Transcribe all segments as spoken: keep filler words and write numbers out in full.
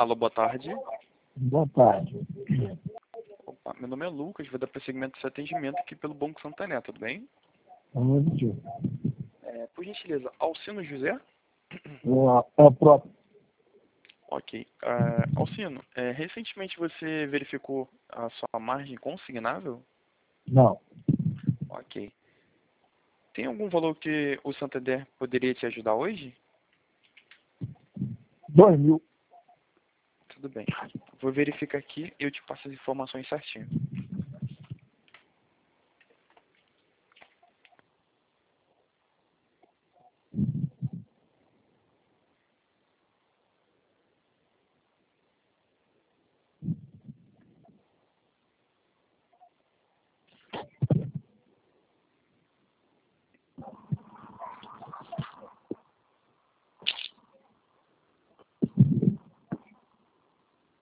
Alô, boa tarde. Boa tarde. Opa, meu nome é Lucas, vou dar prosseguimento desse atendimento aqui pelo Banco Santander, tudo bem? Onde? É, por gentileza, Alcino José? É o próprio. Ok. Uh, Alcino, é, recentemente você verificou a sua margem consignável? Não. Ok. Tem algum valor que o Santander poderia te ajudar hoje? Dois mil. Tudo bem. Vou verificar aqui e eu te passo as informações certinho.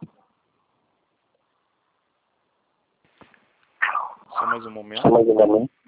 Só mais um momento. Só mais um momento.